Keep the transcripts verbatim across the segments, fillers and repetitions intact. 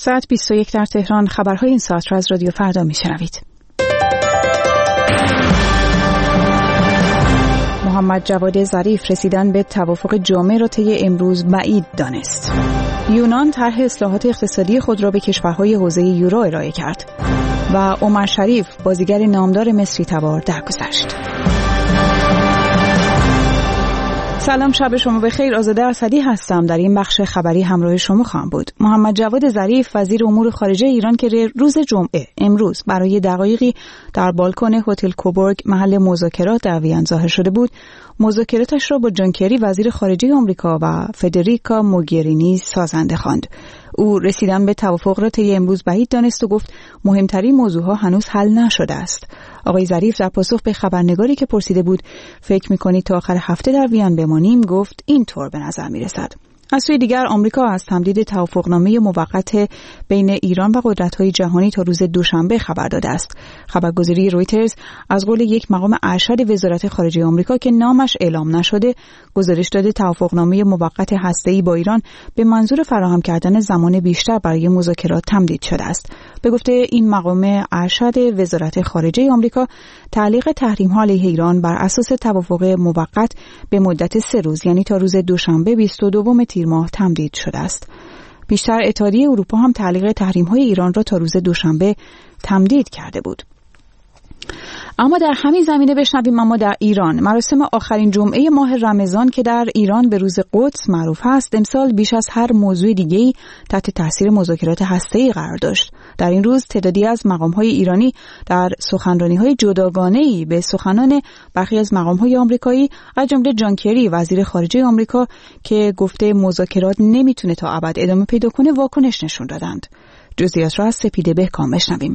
ساعت بیست و یک در تهران. خبرهای این ساعت را از رادیو فردا میشنوید. محمد جواد ظریف رسیدن به توافق جامع را طی امروز بعید دانست. یونان طرح اصلاحات اقتصادی خود را به کشورهای حوزه یورو ارائه کرد و عمر شریف بازیگر نامدار مصری تبار درگذشت. سلام، شب شما بخیر. آزاده اسدی هستم. در این بخش خبری همراه شما خواهم بود. محمد جواد ظریف وزیر امور خارجه ایران که روز جمعه امروز برای دقایقی در بالکن هتل کوبورگ محل مذاکرات در وین ظاهر شده بود، مذاکراتش را با جان کری وزیر خارجه آمریکا و فدریکا موگرینی سازنده خواند. او رسیدن به توافق را طی امروز بعید دانست و گفت مهمترین موضوعها هنوز حل نشده است. آقای ظریف در پاسخ به خبرنگاری که پرسیده بود فکر می‌کنید تا آخر هفته در وین بمانیم، گفت اینطور به نظر می‌رسد. از سوی دیگر آمریکا از تمدید توافقنامه موقت بین ایران و قدرت‌های جهانی تا روز دوشنبه خبر داده است. خبرگزاری رویترز از قول یک مقام ارشد وزارت خارجه آمریکا که نامش اعلام نشده گزارش داده توافقنامه موقت هسته‌ای با ایران به منظور فراهم کردن زمان بیشتر برای مذاکرات تمدید شده است. به گفته این مقام ارشد وزارت خارجه آمریکا، تعلیق تحریم‌ها علیه ایران بر اساس توافق موقت به مدت سه روز، یعنی تا روز دوشنبه بیست و دوم تیر ماه تمدید شده است. بیشتر اتحادیه اروپا هم تعلیق تحریم‌های ایران را تا روز دوشنبه تمدید کرده بود. اما در همین زمینه بشنویم اما در ایران مراسم آخرین جمعه ماه رمضان که در ایران به روز قدس معروف است، امسال بیش از هر موضوع دیگه‌ای تحت تاثیر مذاکرات هسته‌ای قرار داشت. در این روز تعدادی از مقام‌های ایرانی در سخنرانی‌های جداگانه‌ای به سخنان برخی از مقام‌های آمریکایی از جمله جان کری وزیر خارجه آمریکا که گفته مذاکرات نمیتونه تا ابد ادامه پیدا کنه واکنش نشون دادند. جزئیات را از سپیده بهکام بشنویم.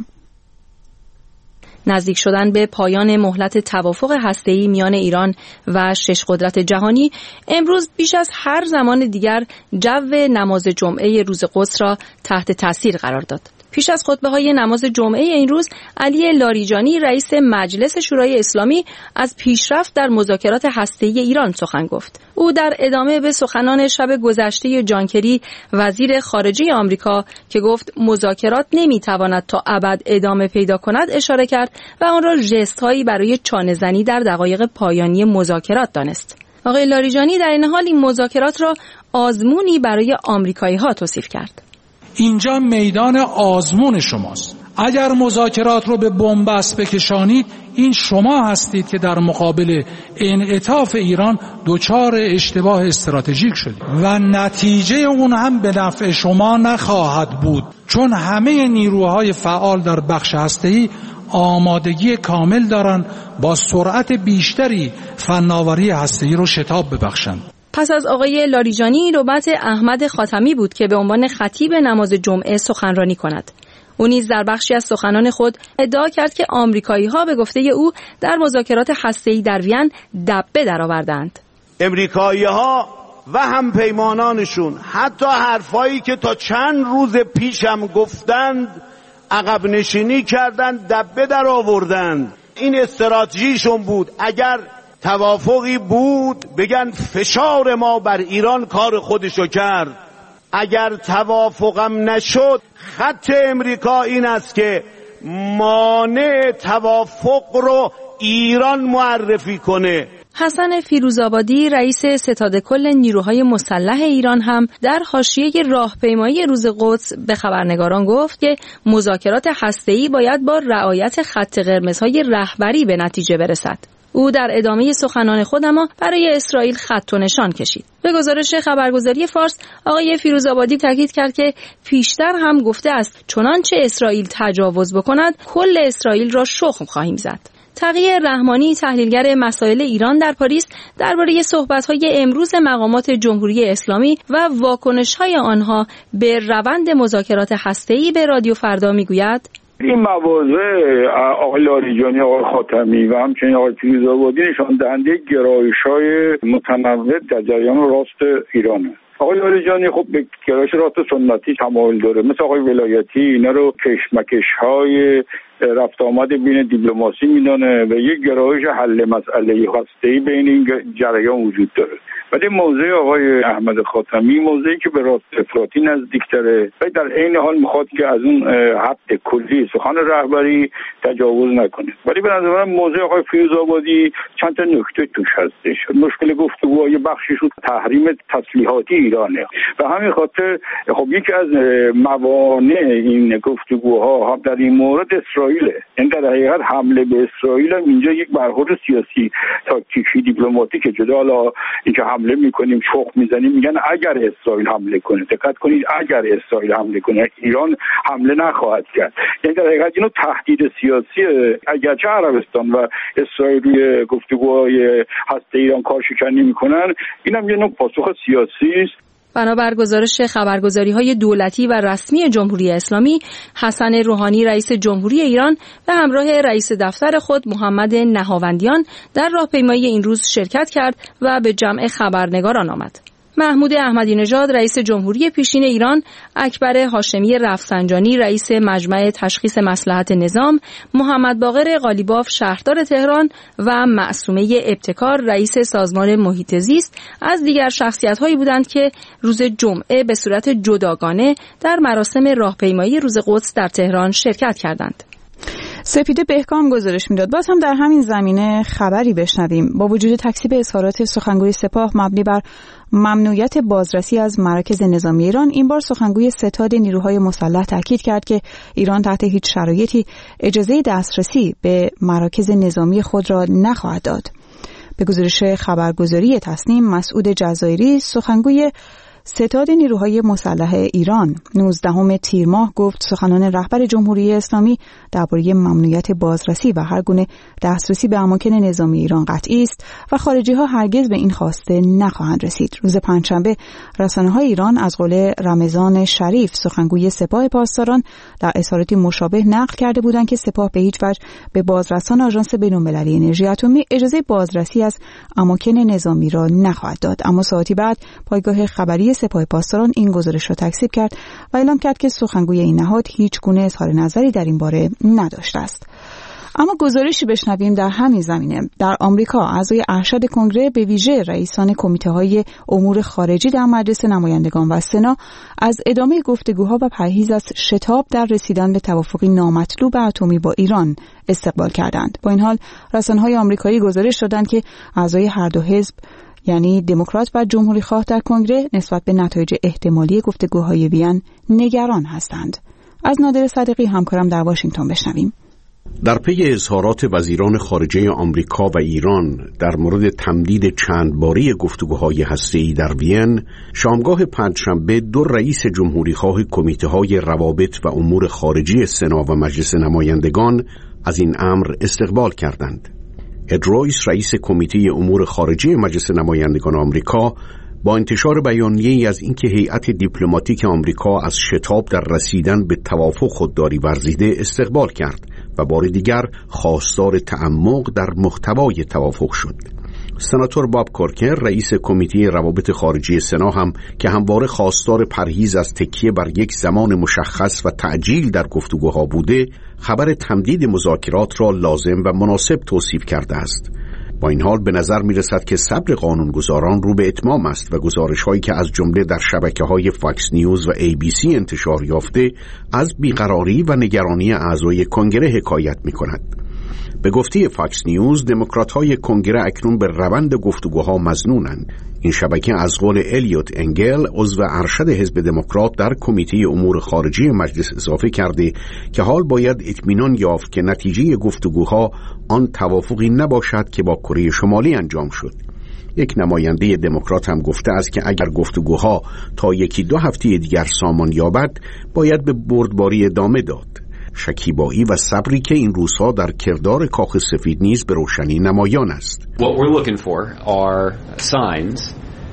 نزدیک شدن به پایان مهلت توافق هسته‌ای میان ایران و شش قدرت جهانی امروز بیش از هر زمان دیگر جو نماز جمعه روز قدس را تحت تاثیر قرار داد. پیش از خطبه‌های نماز جمعه این روز، علی لاریجانی رئیس مجلس شورای اسلامی از پیشرفت در مذاکرات هسته‌ای ایران سخن گفت. او در ادامه به سخنان شب گذشته جان کری وزیر خارجه آمریکا که گفت مذاکرات نمی‌تواند تا ابد ادامه پیدا کند اشاره کرد و آن را ژست‌هایی برای چانه‌زنی در دقایق پایانی مذاکرات دانست. آقای لاریجانی در این حال این مذاکرات را آزمونی برای آمریکایی‌ها توصیف کرد. اینجا میدان آزمون شماست. اگر مذاکرات رو به بن‌بست بکشانید، این شما هستید که در مقابل انعطاف ایران دچار اشتباه استراتژیک شدید و نتیجه اون هم به نفع شما نخواهد بود، چون همه نیروهای فعال در بخش هسته‌ای آمادگی کامل دارند با سرعت بیشتری فناوری هسته‌ای رو شتاب ببخشند. پس از آقای لاریجانی نوبت احمد خاتمی بود که به عنوان خطیب نماز جمعه سخنرانی کند. او نیز در بخشی از سخنان خود ادعا کرد که آمریکایی‌ها به گفته او در مذاکرات هسته‌ای در وین دبه درآوردند. آمریکایی‌ها و هم پیمانانشون حتی حرفایی که تا چند روز پیشم گفتند عقب نشینی کردند، دبه درآوردند. این استراتژیشون بود. اگر توافقی بود بگن فشار ما بر ایران کار خودشو کرد. اگر توافقم نشد خط امریکا این است که مانع توافق رو ایران معرفی کنه. حسن فیروزآبادی رئیس ستاد کل نیروهای مسلح ایران هم در حاشیه راهپیمایی روز قدس به خبرنگاران گفت که مذاکرات هسته‌ای باید با رعایت خط قرمزهای رهبری به نتیجه برسد. او در ادامه سخنان خود اما برای اسرائیل خط و نشان کشید. به گزارش خبرگزاری فارس، آقای فیروزآبادی تاکید کرد که پیشتر هم گفته است چنانچه اسرائیل تجاوز بکند کل اسرائیل را شخم خواهیم زد. تقی رحمانی تحلیلگر مسائل ایران در پاریس درباره صحبت‌های امروز مقامات جمهوری اسلامی و واکنش‌های آنها به روند مذاکرات هسته‌ای به رادیو فردا می‌گوید: این مواضع آقای لاریجانی، آقای خاتمی و همچنین آقای فیروزآبادی نشان دهنده گرایش‌های متنوع در جریان راست ایرانه. آقای لاریجانی خب به گرایش راست سنتی تمایل داره، مثل آقای ولایتی اینا رو کشمکش‌های رفت آمد بین دیپلماسی میدانه و یک گرایش حل مسئله هسته‌ای بین این جریان وجود داره. ولی موضع آقای احمد خاتمی موضعی که به راست افراطی نزدیک‌تره و در عین حال میخواد که از اون حد کلی سخن رهبری تجاوز نکنه. ولی به نظر من موضع آقای فیروزآبادی چند تا نکته توش هستش. مشکل گفتگوهای بخشش رو تحریم تسلیحاتی ایرانه و همین خاطر خب یکی از موانع این گفتگوها هم در این مورد اسرائیل، این در حقیقت حمله به اسرائیل هم اینجا یک برخورد سیاسی تاکتیکی دیپلماتیک جدا. حالا اینکه حمله میکنیم چخ میزنیم، میگن اگر اسرائیل حمله کنه، دقت کنید اگر اسرائیل حمله کنه ایران حمله نخواهد کرد. یعنی در حقیقت اینو تهدید سیاسی، اگرچه عربستان و اسرائیل روی گفتگوهای هسته ایران کارشکنی میکنن، اینم یه نوع پاسخ سیاسی است. بنابر گزارش خبرگزاری‌های دولتی و رسمی جمهوری اسلامی، حسن روحانی رئیس جمهوری ایران به همراه رئیس دفتر خود محمد نهاوندیان در راهپیمایی این روز شرکت کرد و به جمع خبرنگاران آمد. محمود احمدی نژاد رئیس جمهوری پیشین ایران، اکبر هاشمی رفسنجانی رئیس مجمع تشخیص مصلحت نظام، محمد باقر قالیباف شهردار تهران و معصومه ابتکار رئیس سازمان محیط زیست از دیگر شخصیت‌هایی بودند که روز جمعه به صورت جداگانه در مراسم راهپیمایی روز قدس در تهران شرکت کردند. سپیده بهکام گزارش میداد. باز هم در همین زمینه خبری بشنویم. با وجود تکذیب اظهارات سخنگوی سپاه مبنی بر ممنوعیت بازرسی از مراکز نظامی ایران، این بار سخنگوی ستاد نیروهای مسلح تاکید کرد که ایران تحت هیچ شرایطی اجازه دسترسی به مراکز نظامی خود را نخواهد داد. به گزارش خبرگزاری تصنیم، مسعود جزایری سخنگوی ستاد نیروهای مسلح ایران نوزدهم تیر ماه گفت سخنان رهبر جمهوری اسلامی درباره ممنوعیت بازرسی و هر گونه دسترسی به اماکن نظامی ایران قطعی است و خارجی‌ها هرگز به این خواسته نخواهند رسید. روز پنجشنبه رسانه‌های ایران از قول رمضان شریف سخنگوی سپاه پاسداران در اظهاراتی مشابه نقل کرده بودند که سپاه به هیچ وجه به بازرسان آژانس بین‌المللی انرژی اتمی اجازه بازرسی از اماکن نظامی را نخواهد داد. اما ساعتی بعد پایگاه خبری سپاه پاسداران این گزارش را تکذیب کرد و اعلام کرد که سخنگوی این نهاد هیچ گونه اظهار نظری در این باره نداشته است. اما گزارشی بشنویم در همین زمینه. در آمریکا اعضای ارشد کنگره به ویژه رئیسان کمیته‌های امور خارجی در مجلس نمایندگان و سنا از ادامه گفتگوها و پرهیز از شتاب در رسیدن به توافقی نامطلوب اتمی با ایران استقبال کردند. با این حال رسانه‌های آمریکایی گزارش دادند که اعضای هر دو حزب یعنی دموکرات و جمهوری خواه در کنگره نسبت به نتایج احتمالی گفتگوهای وین نگران هستند. از نادر صدیقی همکارم در واشنگتن بشنویم. در پی اظهارات وزیران خارجه آمریکا و ایران در مورد تمدید چند باره گفتگوهای هسته‌ای در وین، شامگاه پنجشنبه دو رئیس جمهوری خواه کمیته‌های روابط و امور خارجی سنا و مجلس نمایندگان از این امر استقبال کردند. اد رویس رئیس کمیته امور خارجی مجلس نمایندگان آمریکا با انتشار بیانیه‌ای از اینکه هیئت دیپلماتیک آمریکا از شتاب در رسیدن به توافق خودداری ورزیده استقبال کرد و بار دیگر خواستار تعمق در محتوای توافق شد. سناتور باب کورکر رئیس کمیته روابط خارجی سنا هم که همواره خواستار پرهیز از تکیه بر یک زمان مشخص و تعجیل در گفتگوها بوده، خبر تمدید مذاکرات را لازم و مناسب توصیف کرده است. با این حال به نظر می رسد که صبر قانونگذاران رو به اتمام است و گزارش هایی که از جمله در شبکه‌های فاکس نیوز و ای بی سی انتشار یافته از بیقراری و نگرانی اعضای کنگره حکایت می کند. به گفته فاکس نیوز، دموکرات‌های کنگره اکنون به روند گفتگوها مظنونند. این شبکه از قول الیوت انگل عضو ارشد حزب دموکرات در کمیته امور خارجی مجلس اضافه کرده که حال باید اطمینان یافت که نتیجه گفتگوها آن توافقی نباشد که با کره شمالی انجام شد. یک نماینده دموکرات هم گفته است که اگر گفتگوها تا یکی دو هفته دیگر سامان یابد باید به بردباری ادامه داد. شکیبایی و صبری که این روزها در کردار کاخ سفید نیز به روشنی نمایان است. What we're looking for are signs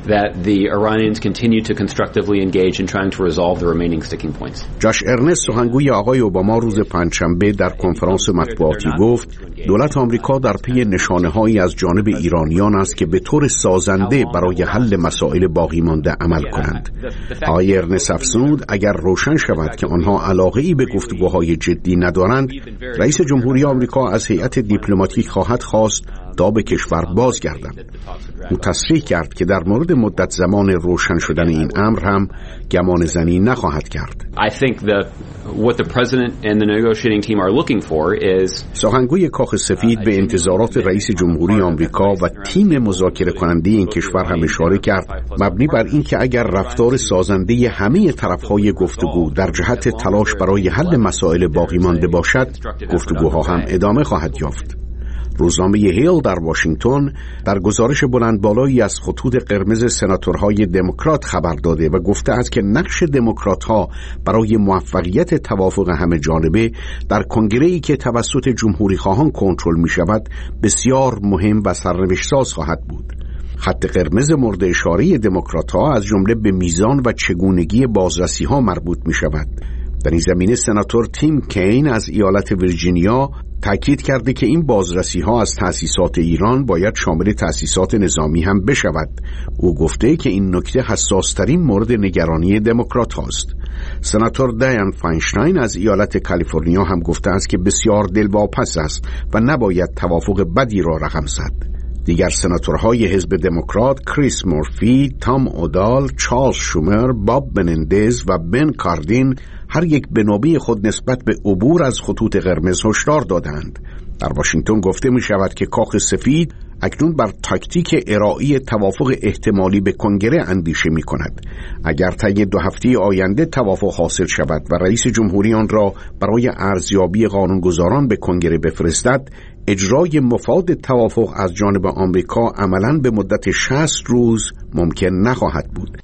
that the Iranians continue to constructively engage in trying to resolve the remaining sticking points. جاش ارنست سخنگوی آقای اوباما روز پنجشنبه در کنفرانس مطبوعاتی گفت دولت آمریکا در پی نشانه‌هایی از جانب ایرانیان است که به طور سازنده برای حل مسائل باقی مانده عمل کنند. آقای ارنست افزود اگر روشن شود که آنها علاقه‌ای به گفتگوهای جدی ندارند، رئیس جمهوری آمریکا از هیئت دیپلماتیک خواهد خواست تا به کشور بازگردند. او تصریح کرد که در مورد مدت زمان روشن شدن این امر هم گمان زنی نخواهد کرد. I think that what the president and the negotiating team are looking for is سخنگوی کاخ سفید به انتظارات رئیس جمهوری آمریکا و تیم مذاکره کننده این کشور هم اشاره کرد، مبنی بر اینکه اگر رفتار سازنده همه طرف‌های گفتگو در جهت تلاش برای حل مسائل باقی مانده باشد، گفتگوها هم ادامه خواهد یافت. روزنامه هیل در واشنگتن در گزارش بلند بالایی از خطوط قرمز سناتورهای دموکرات خبر داده و گفته است که نقش دموکرات‌ها برای موفقیت توافق همه جانبه در کنگره‌ای که توسط جمهوری‌خواهان کنترل می‌شود بسیار مهم و سرنوشت‌ساز خواهد بود. خط قرمز مورد اشاره دموکرات‌ها از جمله به میزان و چگونگی بازرسی‌ها مربوط می‌شود. در این زمینه سناتور تیم کین از ایالت ویرجینیا تاکید کرده که این بازرسی‌ها از تأسیسات ایران باید شامل تأسیسات نظامی هم بشود. او گفته که این نکته حساس‌ترین مورد نگرانی دموکرات هاست. سناتور دیان فاینشتاین از ایالت کالیفرنیا هم گفته است که بسیار دلواپس است و نباید توافق بدی را رقم زد. دیگر سناتورهای حزب دموکرات کریس مورفی، تام اودال، چارلز شومر، باب منندز و بن کاردین هر یک به نوبه خود نسبت به عبور از خطوط قرمز هشدار دادند. در واشنگتن گفته می شود که کاخ سفید اکنون بر تاکتیک ارائه توافق احتمالی به کنگره اندیشه می کند. اگر طی دو هفته آینده توافق حاصل شود و رئیس جمهوری آن را برای ارزیابی قانونگذاران به کنگره بفرستد، اجرای مفاد توافق از جانب آمریکا عملاً به مدت شصت روز ممکن نخواهد بود.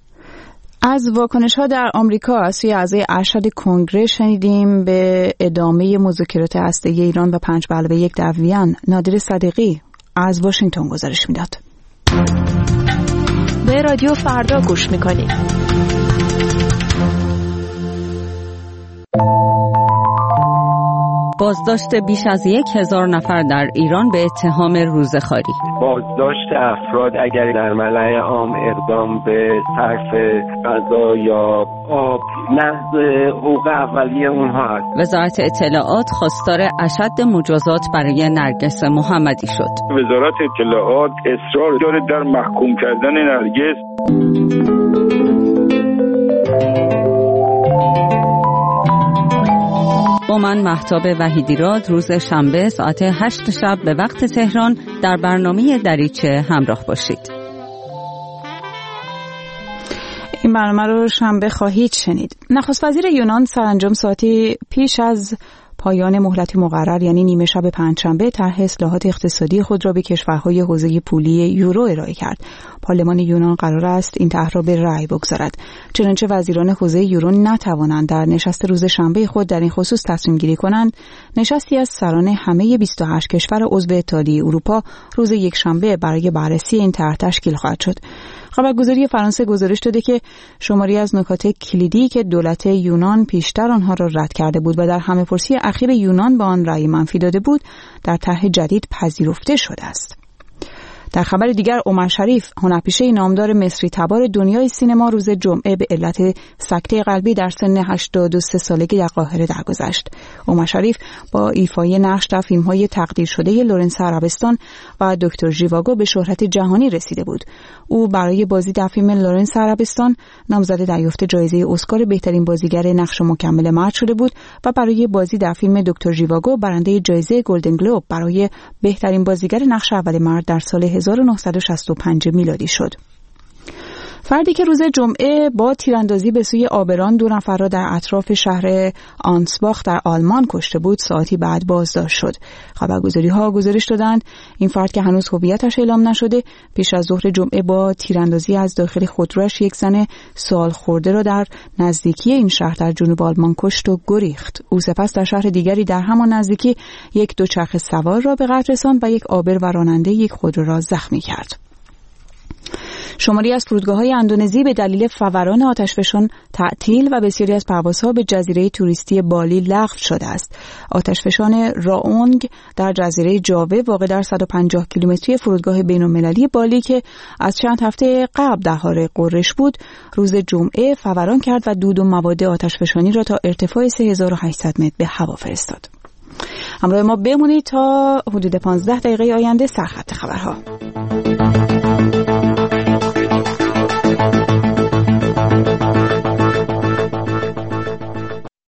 از واکنش‌ها در آمریکا از سوی اعضای ارشد کنگره شنیدیم به ادامه مذاکرات هسته‌ای ایران و پنج به علاوه یک در وین. نادر صدیقی از واشنگتن گزارش میداد. به رادیو فردا گوش میکنید. بازداشت بیش از یک هزار نفر در ایران به اتهام روزخواری. بازداشت افراد اگر در ملأ عام اقدام به صرف غذا یا آب نقض حقوق اولیه اونها است. وزارت اطلاعات خواستار اشد مجازات برای نرگس محمدی شد. وزارت اطلاعات اصرار داره در محکوم کردن نرگس. با من مهتاب وحیدیراد روز شنبه ساعت هشت شب به وقت تهران در برنامه دریچه همراه باشید. این برنامه رو شنبه خواهید شنید. نخست وزیر یونان سرانجام ساعتی پیش از پایان مهلت مقرر یعنی نیمه شب پنجشنبه طرح اصلاحات اقتصادی خود را به کشورهای حوزه پولی یورو ارائه کرد. پارلمان یونان قرار است این طرح را به رأی بگذارد. چنانچه وزیران حوزه یورو نتوانند در نشست روز شنبه خود در این خصوص تصمیم گیری کنند، نشستی از سران همه بیست و هشت کشور عضو اتحادیه اروپا روز یکشنبه برای بررسی این طرح تشکیل خواهد شد. خبرگزاری فرانسه گزارش داده که شماری از نکات کلیدی که دولت یونان پیشتر آنها را رد کرده بود و در همه‌پرسی اخیر یونان به آن رأی منفی داده بود، در طرح جدید پذیرفته شده است. در خبر دیگر عمر شریف هنرپیشه نامدار مصری تبار دنیای سینما روز جمعه به علت سکته قلبی در سن هشتاد و سه سالگی در قاهره درگذشت. عمر شریف با ایفای نقش در فیلم‌های تقدیر شده لورنس عربستان و دکتر ژیواگو به شهرت جهانی رسیده بود. او برای بازی در فیلم لورنس عربستان نامزد دریافت جایزه اسکار بهترین بازیگر نقش مکمل مرد شده بود و برای بازی در فیلم دکتر ژیواگو برنده جایزه گلدن گلوب برای بهترین بازیگر نقش اول مرد در سال هزار و نهصد و شصت و پنج میلادی شد. فردی که روز جمعه با تیراندازی به سوی آبران دو نفر را در اطراف شهر آنسباخ در آلمان کشته بود، ساعتی بعد بازداشت شد. خبرگزاری‌ها گزارش دادند این فرد که هنوز هویتش اعلام نشده پیش از ظهر جمعه با تیراندازی از داخل خودروش یک زن سال خورده را در نزدیکی این شهر در جنوب آلمان کشت و گریخت. او سپس در شهر دیگری در همان نزدیکی یک دوچرخه سوار را به قتل رساند و یک آبر و راننده یک خودرو را زخمی کرد. شماری از فرودگاه‌های اندونزی به دلیل فوران آتشفشان تعطیل و بسیاری از پروازها به جزیره توریستی بالی لغو شده است. آتشفشان راونگ در جزیره جاوه واقع در صد و پنجاه کیلومتری فرودگاه بین‌المللی بالی که از چند هفته قبل در حال غرش بود، روز جمعه فوران کرد و دود و مواد آتشفشانی را تا ارتفاع سه هزار و هشتصد متر به هوا فرستاد. همراه ما بمونید تا حدود پانزده دقیقه آینده سرخط خبرها.